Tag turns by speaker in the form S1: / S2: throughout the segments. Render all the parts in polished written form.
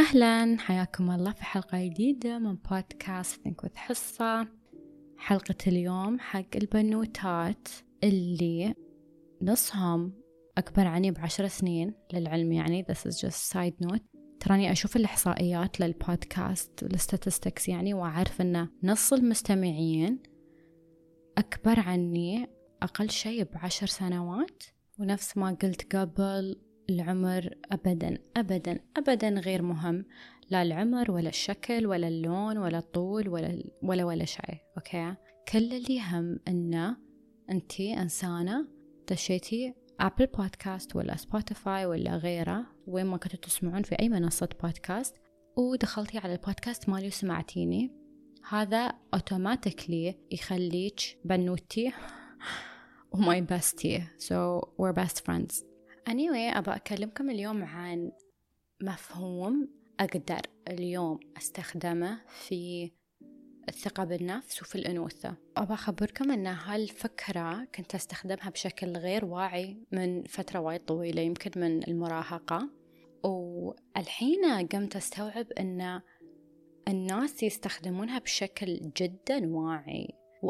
S1: أهلا، حياكم الله في حلقة جديدة من بودكاست Think with حصة. حلقة اليوم حق البنوتات اللي نصهم أكبر عني ب10 سنين للعلم، يعني this is just side note. تراني أشوف الإحصائيات للبودكاست والستاتستكس يعني، وأعرف أن نص المستمعين أكبر عني أقل شيء ب10 سنوات. ونفس ما قلت قبل، العمر أبداً أبداً أبداً غير مهم، لا العمر ولا الشكل ولا اللون ولا الطول ولا شيء. أوكي، كل اللي يهم إنه أنتي إنسانة دشيتي أبل بودكاست ولا سبوتيفاي ولا غيره، وين ما كنتوا تسمعون في أي منصة بودكاست، ودخلتي على البودكاست مالي وسمعتيني، هذا أوتوماتيكلي يخليك بنوتي وماي بستي. So we're best friends. Anyway, أبغى أكلمكم اليوم عن مفهوم أقدر اليوم أستخدمه في الثقة بالنفس وفي الأنوثة. أبغى أخبركم أن هالفكرة كنت أستخدمها بشكل غير واعي من فترة وايد طويلة، يمكن من المراهقة، والحين قمت أستوعب أن الناس يستخدمونها بشكل جدا واعي.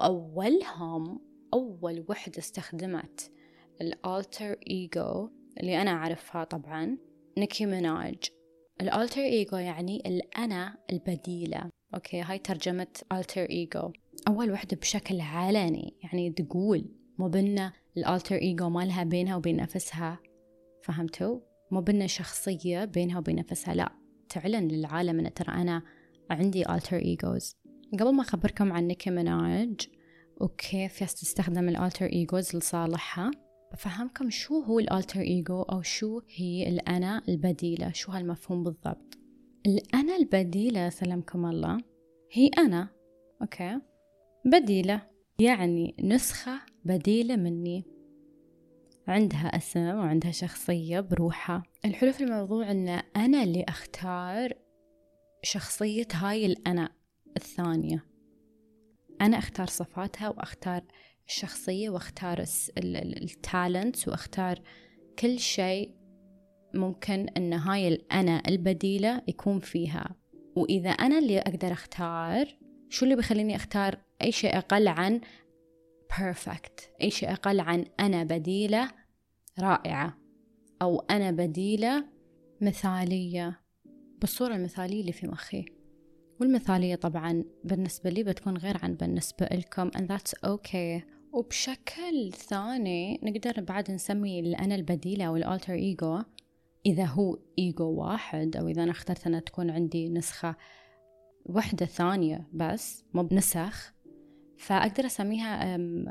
S1: أول وحدة استخدمت الالتر ايجو اللي أنا أعرفها طبعا نيكي ميناج. الالتر ايجو يعني الأنا البديلة. أوكي، هاي ترجمة التر ايجو. أول وحدة بشكل علني، يعني تقول مو بنا الالتر ايجو مالها بينها وبين نفسها، فهمتوا؟ مو بنا شخصية بينها وبين نفسها، لا، تعلن للعالم أن ترى أنا عندي التر ايجوز. قبل ما أخبركم عن نيكي ميناج وكيف تستخدم الالتر ايجوز لصالحها، بفهمكم شو هو الالتر ايجو أو شو هي الأنا البديلة. شو هالمفهوم بالضبط؟ الأنا البديلة سلامكم الله هي أنا، أوكي، بديلة، يعني نسخة بديلة مني، عندها اسم وعندها شخصية بروحها. الحلو في الموضوع أن أنا اللي أختار شخصية هاي الأنا الثانية. أنا أختار صفاتها وأختار الشخصية وأختار التالنت وأختار كل شيء ممكن أن هاي الأنا البديلة يكون فيها. وإذا أنا اللي أقدر أختار، شو اللي بيخليني أختار أي شيء أقل عن perfect، أي شيء أقل عن أنا بديلة رائعة، أو أنا بديلة مثالية بالصورة المثالية اللي في مخي. والمثالية طبعا بالنسبة لي بتكون غير عن بالنسبة لكم، and that's okay. وبشكل ثاني نقدر بعد نسمي الأنا البديلة أو الالتر إيجو، إذا هو إيجو واحد، أو إذا أنا اخترت أن تكون عندي نسخة وحدة ثانية بس مو بنسخ، فأقدر أسميها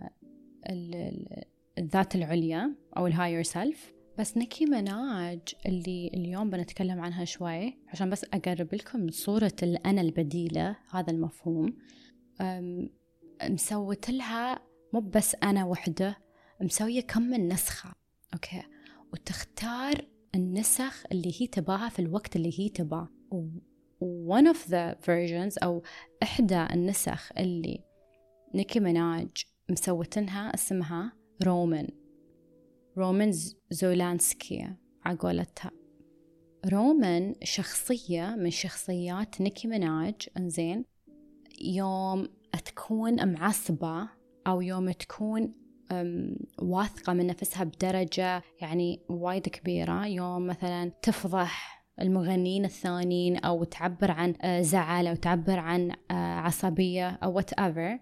S1: الذات العليا أو الهاير سيلف. بس نيكي ميناج اللي اليوم بنتكلم عنها شوي، عشان بس أقرب لكم صورة الأنا البديلة، هذا المفهوم مسويت لها مو بس أنا وحدة، مسوية كم من نسخة. أوكي، وتختار النسخ اللي هي تباها في الوقت اللي هي تباه. one of the versions أو إحدى النسخ اللي نيكي ميناج مسوتنها اسمها رومان زولانسكي عقولتها. رومان شخصية من شخصيات نيكي ميناج. انزين، يوم تكون معصبة أو يوم تكون واثقة من نفسها بدرجة يعني وايد كبيرة، يوم مثلا تفضح المغنيين الثانيين أو تعبر عن زعل أو تعبر عن عصبية أو whatever.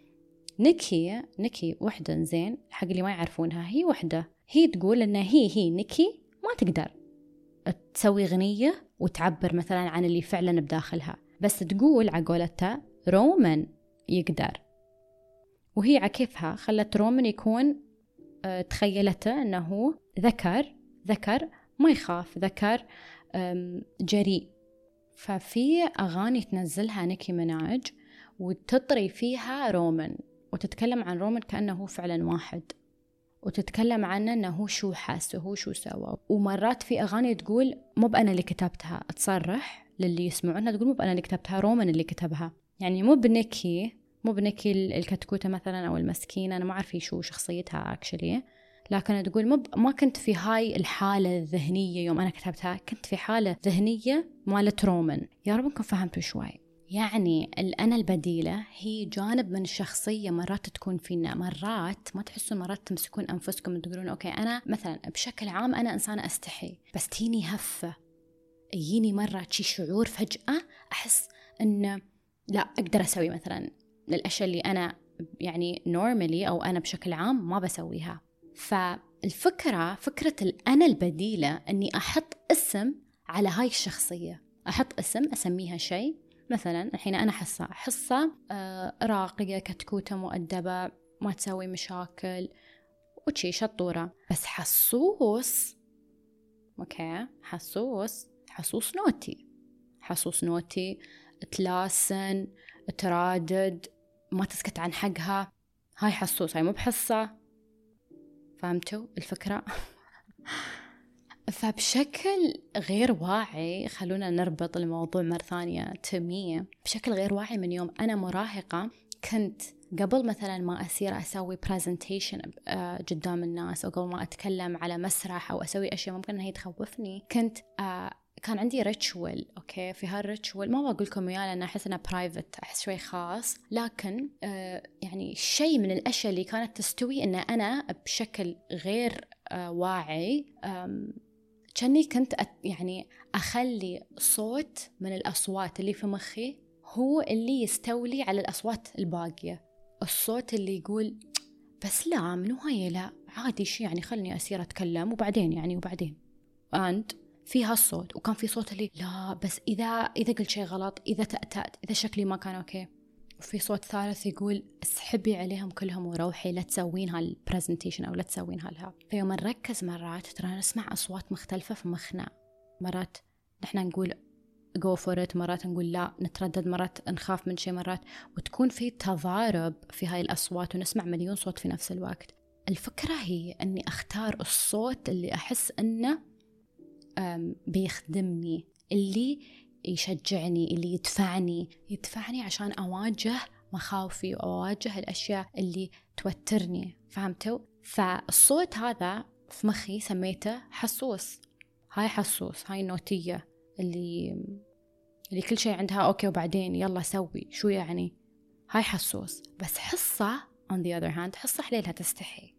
S1: نيكي وحدة، زين، حق اللي ما يعرفونها، هي وحدة، هي تقول إن هي نيكي ما تقدر تسوي غنية وتعبر مثلا عن اللي فعلا بداخلها، بس تقول عقولتها رومان يقدر. وهي عكيفها خلت رومان يكون تخيلته أنه ذكر ما يخاف، ذكر جريء. ففي أغاني تنزلها نيكي ميناج وتطري فيها رومان، وتتكلم عن رومان كأنه فعلا واحد، وتتكلم عنه أنه شو حس وهو شو سوى. ومرات في أغاني تقول مو بأنا اللي كتبتها، تصرح للي يسمعونها تقول مو بأنا اللي كتبتها، رومان اللي كتبها. يعني مو بنيكي الكتكوتة مثلا أو المسكينة، أنا ما أعرف شو شخصيتها actually، لكن تقول ما كنت في هاي الحالة الذهنية يوم أنا كتبتها، كنت في حالة ذهنية مالت رومان. يا رب انكم فهمتوا شوي. يعني الأنا البديلة هي جانب من الشخصية مرات تكون فينا، مرات ما تحسون، مرات تمسكون أنفسكم تقولون أوكي أنا مثلا بشكل عام أنا إنسانة أستحي، بس تيني هفة، يجيني مرة شي شعور فجأة أحس أن لا أقدر أسوي مثلا الأشياء اللي أنا يعني نورمالي أو أنا بشكل عام ما بسويها. فالفكرة فكرة الأنا البديلة أني أحط اسم على هاي الشخصية، أحط اسم أسميها شيء. مثلا الحين أنا حصة راقية كتكوتة مؤدبة ما تسوي مشاكل وشي شطورة. بس حسوس، أوكي حسوس نوتي تلاسن ترادد ما تسكت عن حقها. هاي حسوس، هاي مو بحصة. فهمتوا الفكرة؟ فبشكل غير واعي، خلونا نربط الموضوع مرة ثانية تمية، بشكل غير واعي من يوم أنا مراهقة كنت قبل مثلا ما أصير أسوي presentation قدام الناس، أو قبل ما أتكلم على مسرح أو أسوي أشياء ممكن أنها تخوفني، كنت كان عندي ريتشوال. أوكي في هالريتشوال ما بقول لكم إياه لأن أحس إنه برايفت، أحس شوي خاص، لكن يعني شيء من الأشياء اللي كانت تستوي إن أنا بشكل غير واعي كأني كنت يعني أخلي صوت من الأصوات اللي في مخي هو اللي يستولي على الأصوات الباقية. الصوت اللي يقول بس لا منو هاي، لا عادي شي يعني خلني أسير أتكلم وبعدين يعني وبعدين في هالصوت. وكان في صوت اللي لا بس إذا قلت شيء غلط، إذا تأتأت، إذا شكلي ما كان أوكي. وفي صوت ثالث يقول اسحبي عليهم كلهم وروحي، لا تسوين هالبرزنتيشن أو لا تسوين هالها. فيوم نركز مرات ترى نسمع أصوات مختلفة في مخنا، مرات نحن نقول go for it، مرات نقول لا نتردد، مرات نخاف من شيء، مرات وتكون في تضارب في هاي الأصوات ونسمع مليون صوت في نفس الوقت. الفكرة هي أني أختار الصوت اللي أحس أنه بيخدمني، اللي يشجعني، اللي يدفعني عشان أواجه مخاوفي وأواجه الأشياء اللي توترني. فهمتوا؟ فالصوت هذا في مخي سميته حسوس. هاي النوتية اللي كل شيء عندها أوكي وبعدين يلا سوي شو يعني. هاي حسوس. بس حصة on the other hand حصة حليلها تستحي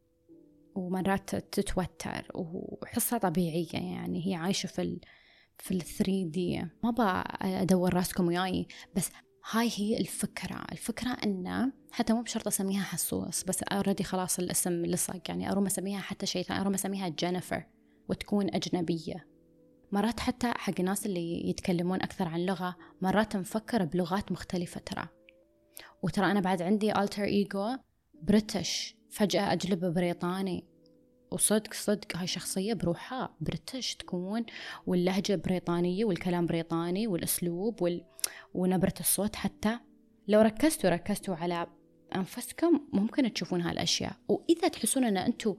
S1: ومرات تتوتر، وحصة طبيعية يعني هي عايشة في ال 3D. ما بأدور راسكم وياي، بس هاي هي الفكرة إنه حتى مو بشرط أسميها حسوس، بس أوردي خلاص الاسم لصق يعني. أروم أسميها حتى شيء ثاني، أروم أسميها جينيفر وتكون أجنبية. مرات حتى حق الناس اللي يتكلمون أكثر عن لغة مرات نفكر بلغات مختلفة وترى أنا بعد عندي alter ego بريتش، فجأة أجلب بريطاني، وصدق هاي شخصية بروحها بريتش تكون، واللهجة بريطانية والكلام بريطاني والأسلوب ونبرة الصوت. حتى لو ركزتوا على أنفسكم ممكن تشوفون هالأشياء. وإذا تحسون أن أنتوا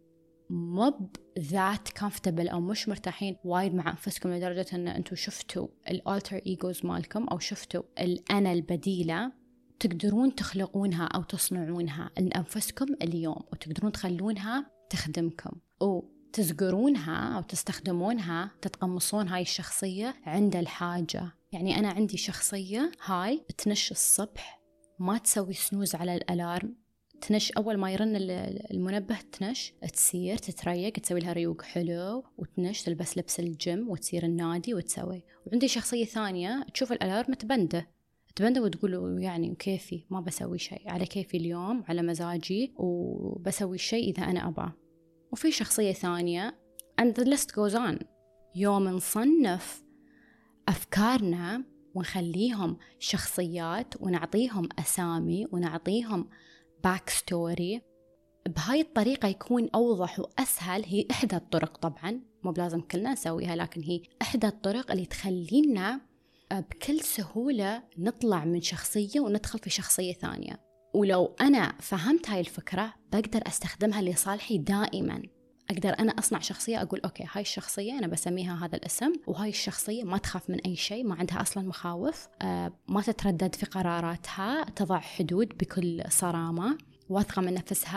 S1: مو ذات comfortable أو مش مرتاحين وايد مع أنفسكم لدرجة أن أنتوا شفتوا الالتر ايجوز مالكم أو شفتوا الأنا البديلة، تقدرون تخلقونها أو تصنعونها لأنفسكم اليوم، وتقدرون تخلونها تخدمكم وتزقرونها أو تستخدمونها، تتقمصون هاي الشخصية عند الحاجة. يعني أنا عندي شخصية هاي تنش الصبح، ما تسوي سنوز على الألارم، تنش أول ما يرن المنبه تنش، تسير تتريق، تسوي لها ريوق حلو وتنش، تلبس لبس الجيم وتسير النادي وتسوي. وعندي شخصية ثانية تشوف الألارم تبنده وتقول يعني وكيفي ما بسوي شيء، على كيفي اليوم على مزاجي وبسوي الشيء إذا أنا أبا. وفي شخصية ثانية and the list goes on. يوم نصنف أفكارنا ونخليهم شخصيات ونعطيهم أسامي ونعطيهم باك ستوري، بهاي الطريقة يكون أوضح وأسهل. هي إحدى الطرق، طبعا مو بلازم كلنا نسويها، لكن هي إحدى الطرق اللي تخلينا بكل سهولة نطلع من شخصية وندخل في شخصية ثانية. ولو أنا فهمت هاي الفكرة بقدر أستخدمها لصالحي دائما. أقدر أنا أصنع شخصية أقول أوكي هاي الشخصية أنا بسميها هذا الاسم، وهاي الشخصية ما تخاف من أي شيء، ما عندها أصلا مخاوف، ما تتردد في قراراتها، تضع حدود بكل صرامة، واثقة من نفسها،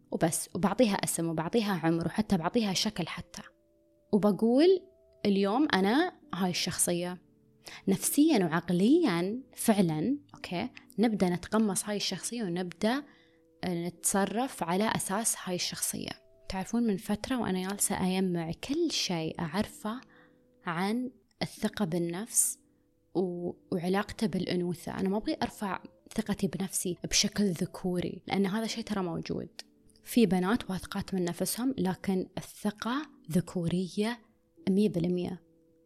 S1: وبس، وبعطيها اسم وبعطيها عمر وحتى بعطيها شكل حتى، وبقول اليوم أنا هاي الشخصية. نفسيا وعقليا فعلا أوكي نبدأ نتقمص هاي الشخصية ونبدأ نتصرف على أساس هاي الشخصية. تعرفون من فترة وأنا جالسة أجمع كل شيء أعرفه عن الثقة بالنفس وعلاقته بالأنوثة. أنا ما أبغي أرفع ثقتي بنفسي بشكل ذكوري، لأن هذا شيء ترى موجود في بنات واثقات من نفسهم، لكن الثقة ذكورية 100%،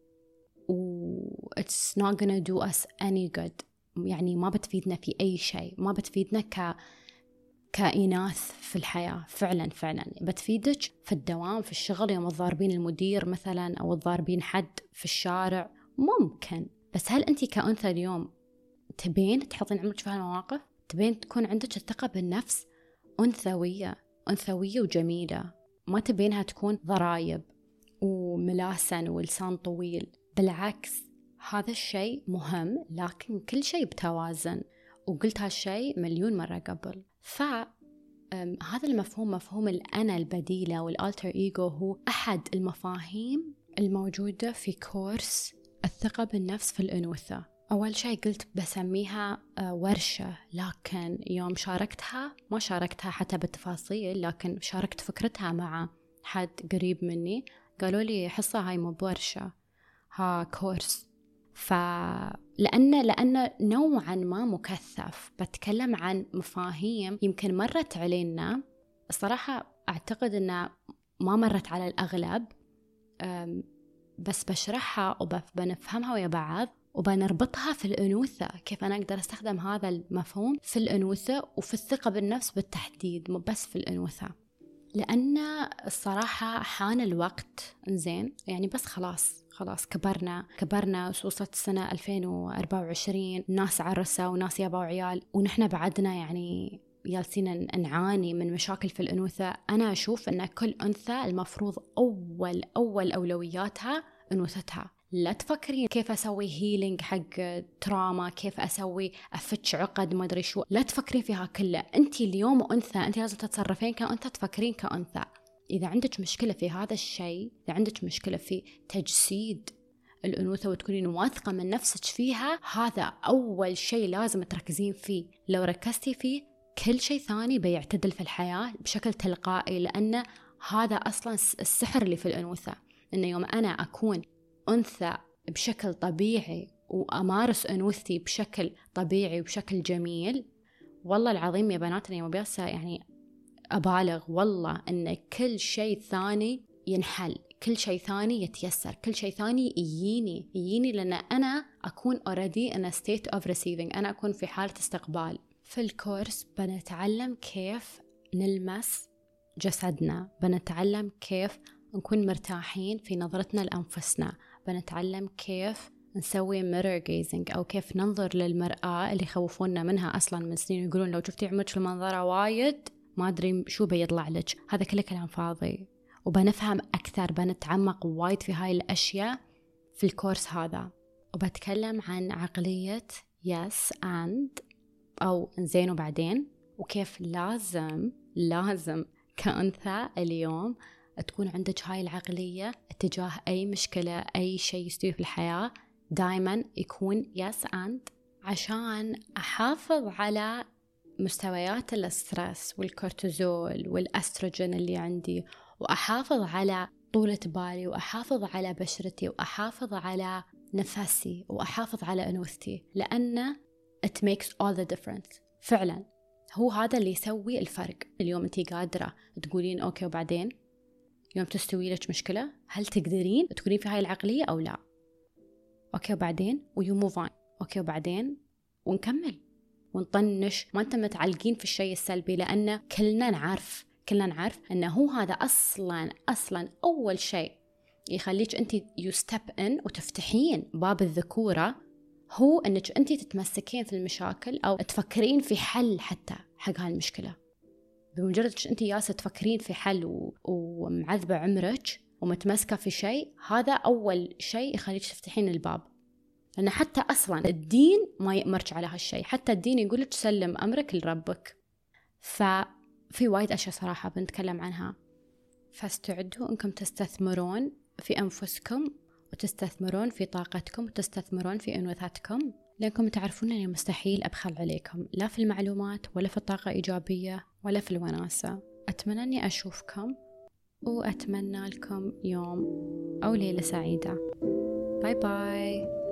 S1: و it's not gonna do us any good. يعني ما بتفيدنا في أي شيء، ما بتفيدنا كإناث في الحياة. فعلا بتفيدك في الدوام، في الشغل، يوم تضاربين المدير مثلا أو تضاربين حد في الشارع ممكن. بس هل أنت كأنثى اليوم تبين تحطين عمرك في هالمواقف؟ تبين تكون عندك الثقة بالنفس أنثوية وجميلة، ما تبينها تكون ضرايب وملاسن ولسان طويل. بالعكس هذا الشيء مهم، لكن كل شيء بتوازن، وقلت هالشيء مليون مرة قبل. هذا المفهوم، مفهوم الأنا البديلة والالتر إيجو، هو أحد المفاهيم الموجودة في كورس الثقة بالنفس في الأنوثة. أول شيء قلت بسميها ورشة، لكن يوم ما شاركتها حتى بالتفاصيل، لكن شاركت فكرتها مع حد قريب مني، قالوا لي حصة هاي مو بورشة، ها كورس. لأن نوعا ما مكثف، بتكلم عن مفاهيم يمكن مرت علينا. الصراحة أعتقد أنها ما مرت على الأغلب، بس بشرحها وبنفهمها ويا بعض وبنربطها في الأنوثة، كيف أنا أقدر أستخدم هذا المفهوم في الأنوثة وفي الثقة بالنفس بالتحديد، مو بس في الأنوثة. لأن الصراحة حان الوقت، إنزين يعني بس خلاص كبرنا وصلت السنة 2024، ناس عرسة وناس يابوا عيال، ونحن بعدنا يعني جالسين نعاني من مشاكل في الأنوثة. أنا أشوف أن كل أنثى المفروض أول أولوياتها أنوثتها. لا تفكرين كيف أسوي هيلينج حق تراما، كيف أفتش عقد ما أدري شو، لا تفكرين فيها كلها. أنت اليوم أنثى، أنت لازم تتصرفين كأنثى، تفكرين كأنثى. إذا عندك مشكلة في هذا الشيء، إذا عندك مشكلة في تجسيد الأنوثة وتكونين واثقة من نفسك فيها، هذا أول شيء لازم تركزين فيه. لو ركزتي فيه كل شيء ثاني بيعتدل في الحياة بشكل تلقائي، لأن هذا أصلا السحر اللي في الأنوثة. إنه يوم أنا أكون أنثى بشكل طبيعي وأمارس أنوثتي بشكل طبيعي وبشكل جميل، والله العظيم يا بناتنا يا مبياسة، يعني أبالغ والله أن كل شيء ثاني ينحل، كل شيء ثاني يتيسر، كل شيء ثاني يجيني لأن أنا أكون already in a state of receiving، أنا أكون في حالة استقبال. في الكورس بنتعلم كيف نلمس جسدنا، بنتعلم كيف نكون مرتاحين في نظرتنا لأنفسنا، بنتعلم كيف نسوي mirror gazing أو كيف ننظر للمرآة اللي يخوفوننا منها أصلا من سنين، يقولون لو شفتي عمرك في المنظرة وايد ما أدري شو بيطلع لك. هذا كله كلام فاضي، وبنفهم أكثر، بنتعمق وايد في هاي الأشياء في الكورس هذا. وبتكلم عن عقلية yes and أو زين وبعدين، وكيف لازم كأنثى اليوم تكون عندك هاي العقلية اتجاه أي مشكلة، أي شيء يستوي في الحياة، دايما يكون yes and، عشان أحافظ على مستويات الاسترس والكورتيزول والأستروجين اللي عندي، وأحافظ على طولة بالي، وأحافظ على بشرتي، وأحافظ على نفسي، وأحافظ على أنوثتي، لأن it makes all the difference. فعلا هو هذا اللي يسوي الفرق. اليوم أنتي قادرة تقولين أوكي وبعدين، يوم تستوي لك مشكلة هل تقدرين تكونين في هاي العقلية أو لا؟ أوكي وبعدين ويو موف أون، أوكي وبعدين ونكمل ونطنش، ما أنت متعلقين في الشيء السلبي، لأن كلنا نعرف أنه هو هذا أصلا أول شيء يخليك أنت you step in وتفتحين باب الذكورة، هو أنك أنت تتمسكين في المشاكل أو تفكرين في حل حتى حق هالمشكلة. بمجرد أنت ياسة تفكرين في حل ومعذبة عمرك ومتمسكة في شيء، هذا أول شيء يخليك تفتحين الباب. لأن حتى أصلا الدين ما يأمرك على هالشيء، حتى الدين يقولك سلم أمرك لربك. في وايد أشياء صراحة بنتكلم عنها. فاستعدوا أنكم تستثمرون في أنفسكم، وتستثمرون في طاقتكم، وتستثمرون في أنوثتكم، لأنكم تعرفون أني مستحيل أبخل عليكم، لا في المعلومات ولا في الطاقة الإيجابية ولا في الوناسة. أتمنى أني أشوفكم، وأتمنى لكم يوم أو ليلة سعيدة. باي باي.